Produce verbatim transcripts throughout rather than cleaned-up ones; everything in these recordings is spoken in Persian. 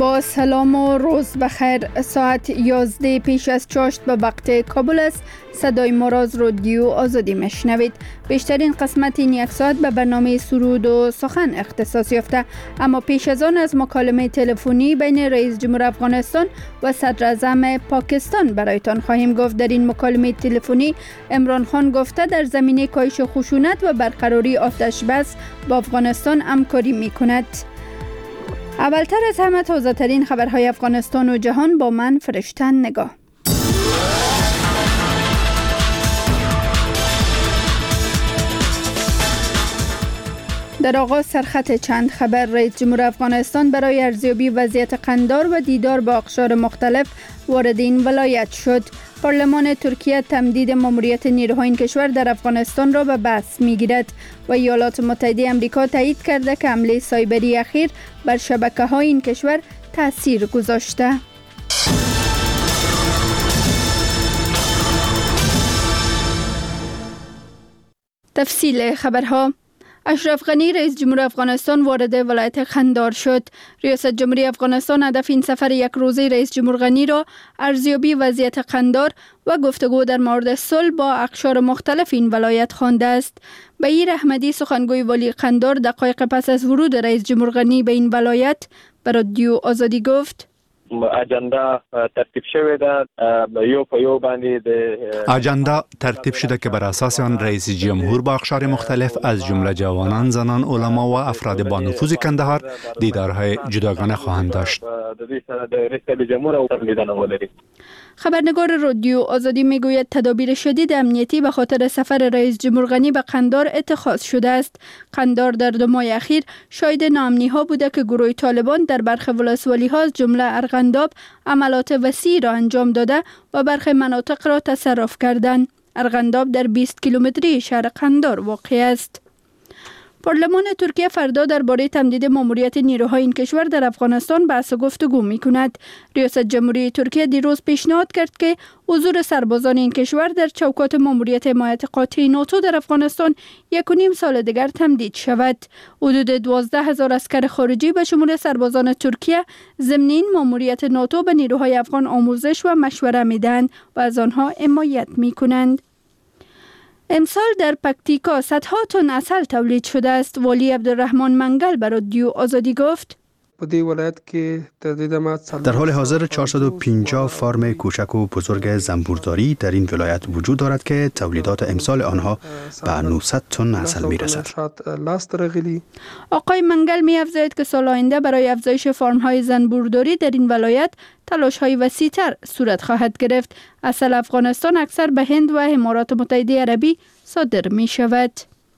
با سلام و روز بخیر. ساعت یازده پیش از چاشت به وقت کابل است. صدای ما را از رادیو آزادی میشنوید. بیشترین قسمت این یک ساعت به برنامه سرود و سخن اختصاص یافته، اما پیش از آن از مکالمه تلفنی بین رئیس جمهور افغانستان و صدر اعظم پاکستان برایتان خواهیم گفت. در این مکالمه تلفنی عمران خان گفته در زمینه کاهش خشونت و برقراری آتش بس با افغانستان همکاری میکند. اولتر از همه تازه ترین خبرهای افغانستان و جهان با من فرشته نگاه. در آغاز سرخط چند خبر. رئیس جمهور افغانستان برای ارزیابی وضعیت قندار و دیدار با اقشار مختلف وارد این ولایت شد. پارلمان ترکیه تمدید ماموریت نیروهای این کشور در افغانستان را به بحث می‌گیرد و ایالات متحده آمریکا تایید کرده که حمله سایبری اخیر بر شبکه‌های این کشور تأثیر گذاشته. تفصیل خبرها. اشرف غنی رئیس جمهور افغانستان وارد ولایت قندار شد. ریاست جمهوری افغانستان هدف این سفر یک روزه رئیس جمهور غنی را ارزیابی وضعیت قندار و گفتگو در مورد صلح با اقشار مختلف این ولایت خوانده است. بهیر احمدی سخنگوی والی قندار دقایق پس از ورود رئیس جمهور غنی به این ولایت به رادیو آزادی گفت: اجندا ترتیب شده ده یو په یو باندې د اجندا ترتیب شده که بر اساس آن رئیس جمهور با اقشار مختلف از جمله جوانان، زنان، علما و افراد با نفوذ کندهار دیدارهای جداگانه خواهند داشت. خبرنگار رادیو آزادی میگوید تدابیر شدید امنیتی به خاطر سفر رئیس جمهور غنی به قندار اتخاذ شده است. قندار در دو ماه اخیر شاهد ناامنی ها بوده که گروه طالبان در برخی ولسوالی ها از جمله ارغنداب عملیات وسیع را انجام داده و برخی مناطق را تصرف کردند. ارغنداب در بیست کیلومتری شهر قندار واقع است. پارلمان ترکیه فردا درباره تمدید ماموریت نیروهای این کشور در افغانستان بحث و گفتگو می‌کند. ریاست جمهوری ترکیه دیروز پیشنهاد کرد که حضور سربازان این کشور در چوکات ماموریت حمایت قاطع ناتو در افغانستان یک و نیم سال دیگر تمدید شود. حدود دوازده هزار عسکر خارجی به شمول سربازان ترکیه ضمن این ماموریت ناتو به نیروهای افغان آموزش و مشوره می‌دهند و از آنها حمایت می‌کنند. امسال در پکتیکا صدها تن عسل تولید شده است. والی عبدالرحمن منگل به رادیو آزادی گفت: در حال حاضر چهارصد و پنجاه فارم کوچک و بزرگ زنبورداری در این ولایت وجود دارد که تولیدات امسال آنها به نهصد تن عسل میرسد. آقای منگل می افزاید که سال آینده برای افزایش فارم های زنبورداری در این ولایت تلاش های وسیع‌تر صورت خواهد گرفت. عسل افغانستان اکثر به هند و امارات متحده عربی صادر می شود.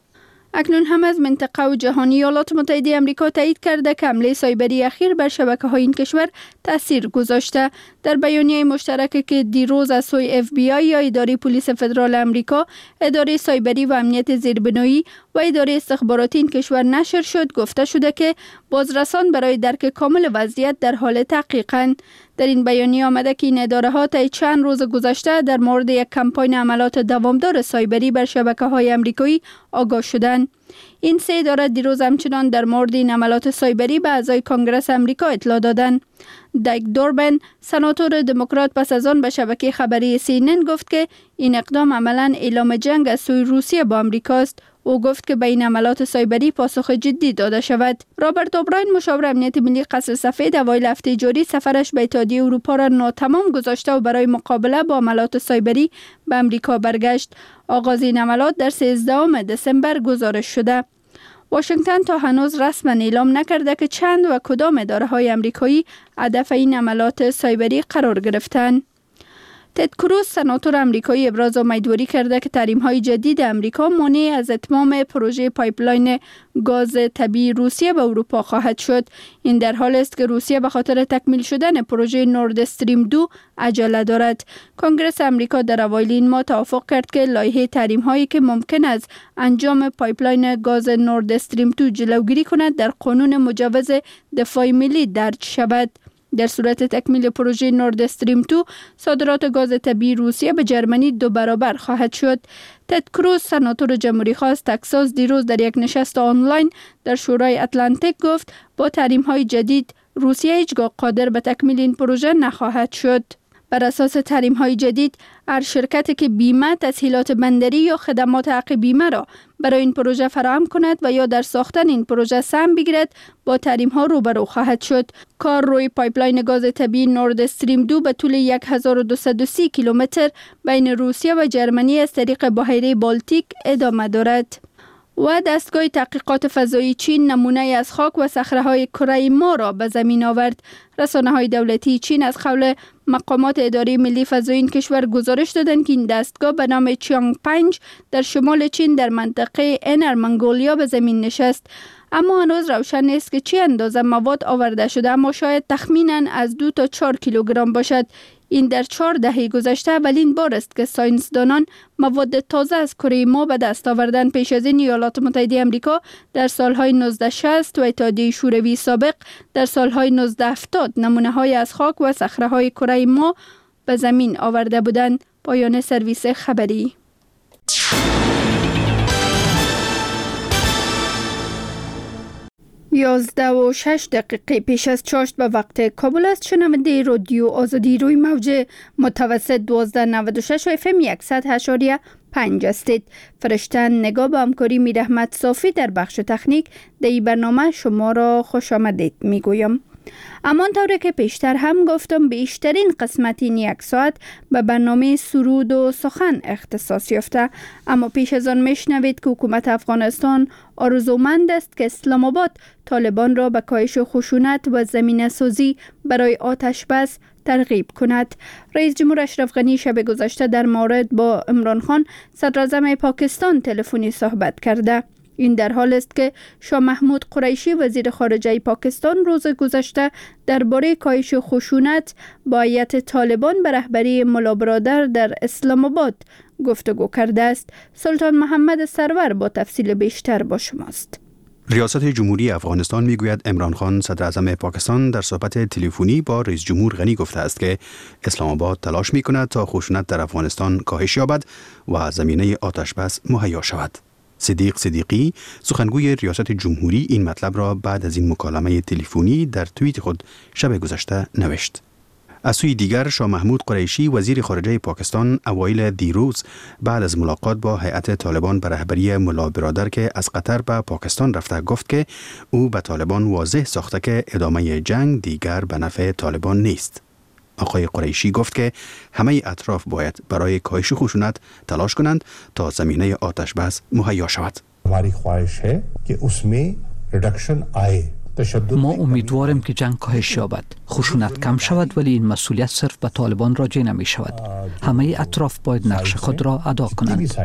اکنون هم از منطقه و جهانی ایالات متحده آمریکا تایید کرده که حمله سایبری اخیر بر شبکه‌های این کشور تاثیر گذاشته. در بیانیه مشترکی که دیروز از سوی اف بی آی یا اداره پلیس فدرال آمریکا، اداره سایبری و امنیت زیربنایی و اداره استخباراتی این کشور نشر شد، گفته شده که بازرسان برای درک کامل وضعیت در حال تحقیقند. در این بیانیه آمده که این اداره‌ها طی چند روز گذشته در مورد یک کمپاین عملیات دوامدار سایبری بر شبکه‌های آمریکایی آگاه شدند. این سه اداره دیروز همچنان در مورد این عملیات سایبری به اعضای کنگره آمریکا اطلاع دادند. دایک دوربن، سناتور دموکرات، پس از آن به شبکه خبری سی ان ان گفت که این اقدام عملاً اعلام جنگ از سوی روسیه با آمریکا است. او گفت که به این عملیات سایبری پاسخ جدی داده شود. رابرت اوبراین، مشاور امنیت ملی قصر سفید، اوایل هفته جاری سفرش به اتحادیه اروپا را ناتمام گذاشته و برای مقابله با عملیات سایبری به آمریکا برگشت. آغاز این عملیات در سیزدهم دسامبر گزارش شده. واشنگتن تا هنوز رسما اعلام نکرده که چند و کدام اداره‌های آمریکایی هدف این عملیات سایبری قرار گرفتند. تد کروز، سناتور آمریکایی، ابراز امیدواری کرده که تحریم‌های جدید آمریکا مانع از اتمام پروژه پایپلاین گاز طبیعی روسیه به اروپا خواهد شد. این در حالی است که روسیه به خاطر تکمیل شدن پروژه نورد استریم دو عجله دارد. کنگره آمریکا در اوایل این ماه توافق کرد که لایحه تحریم‌هایی که ممکن است انجام پایپلاین گاز نورد استریم دو جلوگیری کند در قانون مجوز دفاع ملی درج شود. در صورت تکمیل پروژه نورد استریم دو، صادرات گاز طبیعی روسیه به جرمنی دو برابر خواهد شد. تد کروز، سناتور جمهوری خواست تکساس، دیروز در یک نشست آنلاین در شورای اتلانتیک گفت با تحریم‌های جدید روسیه هیچگاه قادر به تکمیل این پروژه نخواهد شد. بر اساس تحریم های جدید، هر شرکتی که بیمه، تسهیلات بندری یا خدمات حق بیمه را برای این پروژه فراهم کند و یا در ساختن این پروژه سهم بگیرد، با تحریم ها روبرو خواهد شد. کار روی پایپلاین گاز طبیعی نورد استریم دو به طول هزار و دویست و سی کیلومتر بین روسیه و جرمنی از طریق بحیره بالتیک ادامه دارد. و دستگاه تحقیقات فضایی چین نمونه از خاک و صخره‌های کره ماه را به زمین آورد. رسانه‌های دولتی چین از قول مقامات اداره ملی فضایی این کشور گزارش دادند که این دستگاه به نام چیانگ پنج در شمال چین در منطقه اینر منگولیا به زمین نشست. اما هنوز روشن نیست که چه اندازه مواد آورده شده، اما شاید تخمیناً از دو تا چهار کیلوگرم باشد. این در چهار دهه گذشته اولین بار است که ساینسدانان مواد تازه از کره ماه به دست آوردند. پیش از این ایالات متحده آمریکا در سالهای نوزده شصت و اتحادیه شوروی سابق در سالهای نوزده هفتاد نمونه‌های از خاک و صخره‌های کره ماه به زمین آورده بودند. پایان سرویس خبری. یازده و شش دقیقه پیش از چاشت به وقت کابل است. شنونده رادیو آزادی روی موج متوسط دوازده نود و شش و اف ام صد و هشت اشاریه پنج هستید. فرشتن نگاه به همکاری میر احمد صافی در بخش تکنیک در این برنامه شما را خوش آمدید می گویم. اما طوری که پیشتر هم گفتم، بیشترین قسمت این یک ساعت به برنامه سرود و سخن اختصاص یافته. اما پیش از آن میشنوید که حکومت افغانستان آرزومند است که اسلام آباد طالبان را به کاهش خشونت و زمینه سازی برای آتش بس ترغیب کند. رئیس جمهور اشرف غنی شب گذشته در مورد با عمران خان صدر اعظم پاکستان تلفنی صحبت کرده. این در حال است که شاه محمود قریشی وزیر خارجه پاکستان روز گذشته درباره کاهش خشونت با هیئت طالبان به رهبری ملا برادر در اسلام آباد گفتگو کرده است. سلطان محمد سرور با تفصیل بیشتر با شماست. ریاست جمهوری افغانستان میگوید عمران خان صدر اعظم پاکستان در صحبت تلفنی با رئیس جمهور غنی گفته است که اسلام آباد تلاش میکند تا خشونت در افغانستان کاهش یابد و زمینه آتش بس مهیا شود. صدیق صدیقی سخنگوی ریاست جمهوری این مطلب را بعد از این مکالمه تلفنی در توییت خود شب گذشته نوشت. از سوی دیگر شاه محمود قریشی وزیر خارجه پاکستان اوایل دیروز بعد از ملاقات با هیئت طالبان به رهبری ملا برادر که از قطر به پاکستان رفته گفت که او به طالبان واضح ساخته که ادامه جنگ دیگر به نفع طالبان نیست. آقای قریشی گفت که همه اطراف باید برای کاهش خشونت تلاش کنند تا زمینه آتش بس مهیا شود. हमारी ख्वाहिश है कि उसमें रिडक्शन आए. ما امیدواریم که جنگ کاهش یابد، خشونت کم شود، ولی این مسئولیت صرف به طالبان راجع نمی شود. همه اطراف باید نقش خود را ادا کنند.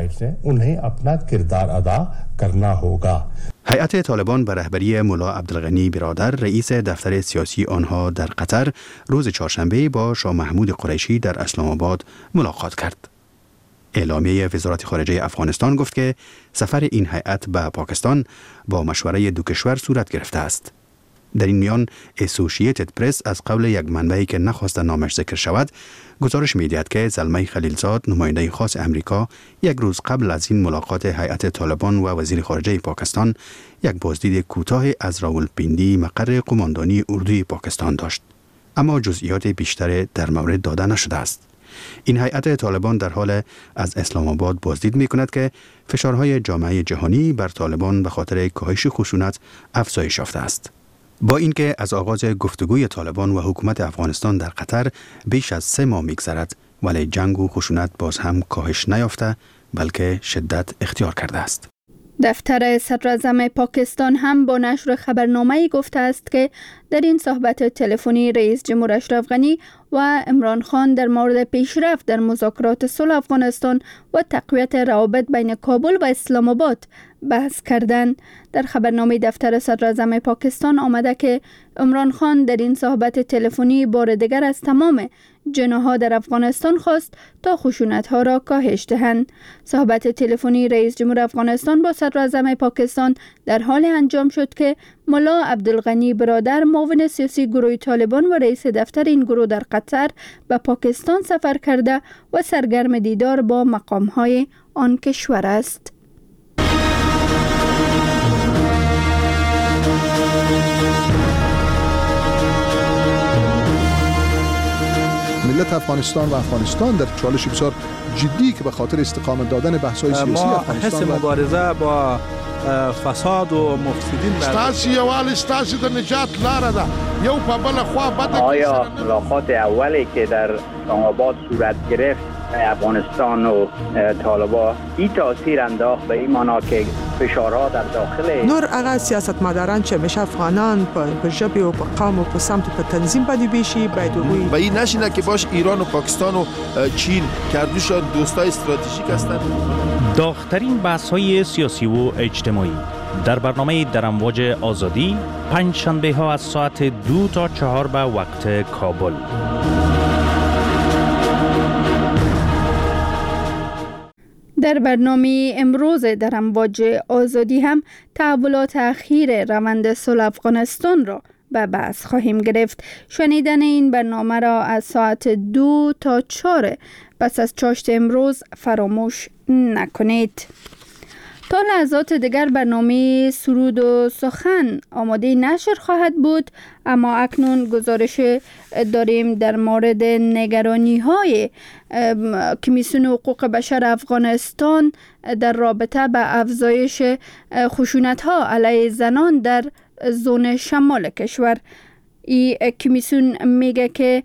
هیئت طالبان به رهبری ملا عبدالغنی برادر رئیس دفتر سیاسی آنها در قطر روز چهارشنبه با شاه محمود قریشی در اسلام آباد ملاقات کرد. اعلامیه وزارت خارجه افغانستان گفت که سفر این هیئت به پاکستان با مشوره دو کشور صورت گرفته است. در این میان اسوسییتد پرس از قول یک منبعی که نخواست نامش ذکر شود گزارش می‌دهد که زلمه خلیلزاد نماینده خاص امریکا یک روز قبل از این ملاقات هیئت طالبان و وزیر خارجه پاکستان یک بازدید کوتاه از راولپیندی مقر قماندانی اردوی پاکستان داشت، اما جزئیات بیشتر در مورد داده نشده است. این هیئت طالبان در حال از اسلام آباد بازدید می کند که فشارهای جامعه جهانی بر طالبان به خاطر کاهش خشونت افزایش یافته است. با اینکه از آغاز گفتگوی طالبان و حکومت افغانستان در قطر بیش از سه ماه می‌گذرد، ولی جنگ و خشونت باز هم کاهش نیافته بلکه شدت اختیار کرده است. دفتر صدر اعظم پاکستان هم با نشر خبرنامه‌ای گفته است که در این صحبت تلفنی رئیس جمهور اشرف غنی و عمران خان در مورد پیشرفت در مذاکرات صلح افغانستان و تقویت روابط بین کابل و اسلام آباد بحث کردند. در خبرنامه دفتر صدر اعظم پاکستان آمده که عمران خان در این صحبت تلفنی بار دیگر از تمام جناح‌ها در افغانستان خواست تا خشونت‌ها را کاهش دهند. صحبت تلفنی رئیس جمهور افغانستان با صدر اعظم پاکستان در حال انجام شد که ملا عبدالغنی برادر معاون سیاسی گروه طالبان و رئیس دفتر این گروه در قطر به پاکستان سفر کرده و سرگرم دیدار با مقام‌های آن کشور است. ملت افغانستان و افغانستان در چالش بسیار جدی که به خاطر استقامت دادن بحث‌های سیاسی افغانستان حس مبارزه با فساد و مفسدین ستاسي یوال ستاسي د نجات لار ده یو په بل خوا بد. آیا ملاقات اولی که در اسلام آباد صورت گرفت افغانستان و طالبان این تاثیر انداخت به این معنا که فشارها در داخل نور هغه سیاستمداران چې مشه افغانان په ژبه او په قوم او په سمت په تنظیم باندې بشي باید وي و این نشینه که باش ایران و پاکستان و چین کردوشان دوستای استراتژیک هستند. داغ‌ترین بحث‌های سیاسی و اجتماعی در برنامه در امواج آزادی پنج شنبه ها از ساعت دو تا چهار به وقت کابل. در برنامه امروز در امواج آزادی هم تحولات اخیر روند صلح افغانستان را به بحث خواهیم گرفت. شنیدن این برنامه را از ساعت دو تا چهار پس از چاشت امروز فراموش نکنید. تا لحظات دیگر برنامه سرود و سخن آماده نشر خواهد بود، اما اکنون گزارش داریم در مورد نگرانی های کمیسیون حقوق بشر افغانستان در رابطه به افزایش خشونت ها علیه زنان در زون شمال کشور. این کمیسیون میگه که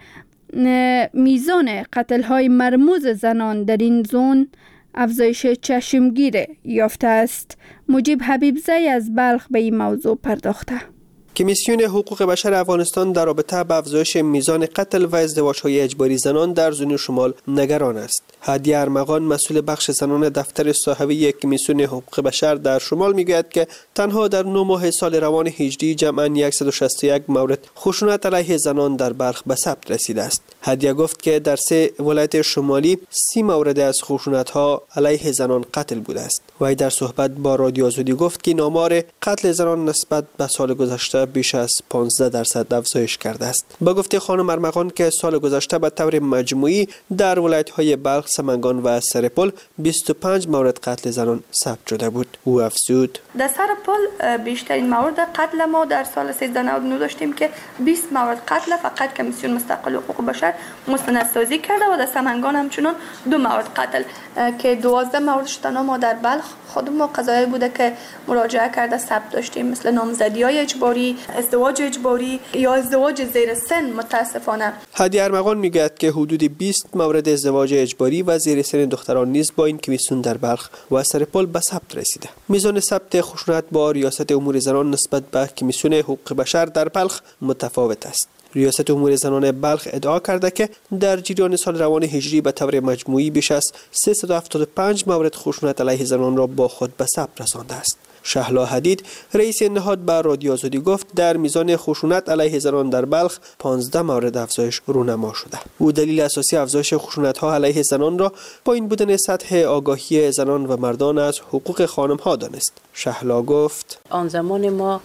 میزان قتل های مرموز زنان در این زون افزایش چشمگیر یافته است. مجیب حبیبزی از بلخ به این موضوع پرداخته. کمیسیون حقوق بشر افغانستان در رابطه با افزایش میزان قتل و ازدواج‌های اجباری زنان در زون شمال نگران است. هادیه ارمغان مسئول بخش زنان دفتر صحوی کمیسیون حقوق بشر در شمال میگوید که تنها در نه ماه سال روان هجری جمعاً صد و شصت و یک مورد خشونت علیه زنان در بلخ به ثبت رسیده است. هادیه گفت که در سه ولایت شمالی سی مورد از خشونت‌ها علیه زنان قتل بوده است. وی در صحبت با رادیو آزادی گفت که آمار قتل زنان نسبت به سال گذشته بیش از پانزده درصد افزایش کرده است. با گفته خانم ارمغان که سال گذشته به طور مجموعی در ولایت‌های بلخ، سمنگان و سرپل بیست و پنج مورد قتل زنان ثبت شده بود. او افزود: در سرپل بیشترین مورد قتل ما در سال سیزده نود و نه داشتیم که بیست مورد قتل فقط کمیسیون مستقل حقوق بشر مستندسازی کرده و در سمنگان همچنان دو مورد قتل که دوازده موردش تنها ما در بلخ خود ما قضایی بوده که مراجعه کرده ثبت داشتیم، مثل نامزدی‌های اجباری، ازدواج اجباری یا ازدواج زیر سن. متاسفانه هادیه ارمغان میگوید که حدود بیست مورد ازدواج اجباری و زیر سن دختران نیز با این کمیسیون در بلخ و سرپل به ثبت رسیده. میزان ثبت خشونت با ریاست امور زنان نسبت به کمیسیون حقوق بشر در بلخ متفاوت است. ریاست امور زنان بلخ ادعا کرده که در جریان سال روان هجری به طور مجموعی بیش از سیصد و هفتاد و پنج مورد خشونت علیه زنان را با خود به ثبت رسانده است. شهلا حدید رئیس نهاد به رادیو آزادی گفت در میزان خشونت علیه زنان در بلخ پانزده مورد افزایش رونما شده. او دلیل اساسی افزایش خشونت ها علیه زنان را پایین بودن سطح آگاهی زنان و مردان از حقوق خانم ها دانست. شهلا گفت: آن زمان ما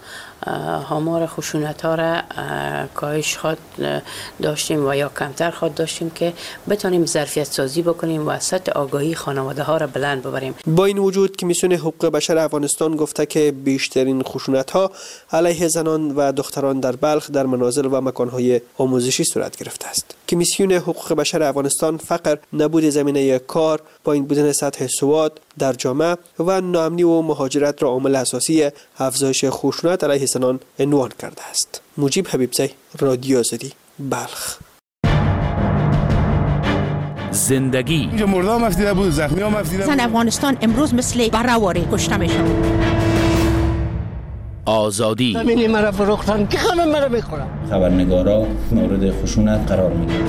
آمار خشونت ها را کاهش خود داشتیم و یا کمتر خود داشتیم که بتانیم ظرفیت سازی بکنیم و سطح آگاهی خانواده ها را بلند ببریم. با این وجود کمیسیون حقوق بشر افغانستان گفته که بیشترین خشونت ها علیه زنان و دختران در بلخ در منازل و مکان های آموزشی صورت گرفته است. کمیسیون حقوق بشر افغانستان فقر، نبود زمینه کار، پایین بودن سطح سواد در جامعه و ناامنی و مهاجرت را عامل اساسی افزایش خشونت علیه زنان عنوان کرده است. مجیب حبیبزی، رادیو آزادی، بلخ. زندگی اینجا مردم مفتیده بود، زخمی ها مفتیده بود. زن افغانستان امروز مثل برآوری کشته میشن. آزادی همینی مرا فروختن که همه مرا میخورن. خبرنگارا مورد خشونت قرار میگیرن.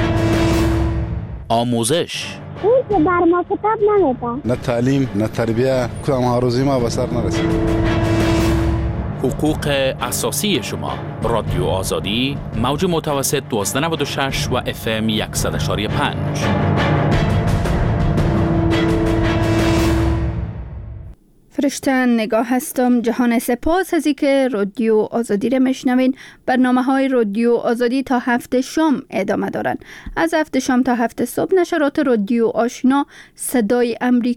آموزش اون که بر ما کتاب نمیده. نه تعلیم، نه تربیه، کدام هاروزی ما به سر نرسید. حقوق اساسی شما. رادیو آزادی، موج متوسط دوازده نود و شش و اف ام صد و پنج. فرشته نگاه هستم. جهان سپاس از اینکه رادیو آزادی را میشنوین. برنامه های رادیو آزادی تا هفت شام ادامه دارن. از هفت شام تا هفت صبح نشرات رادیو آشنا صدای امریکا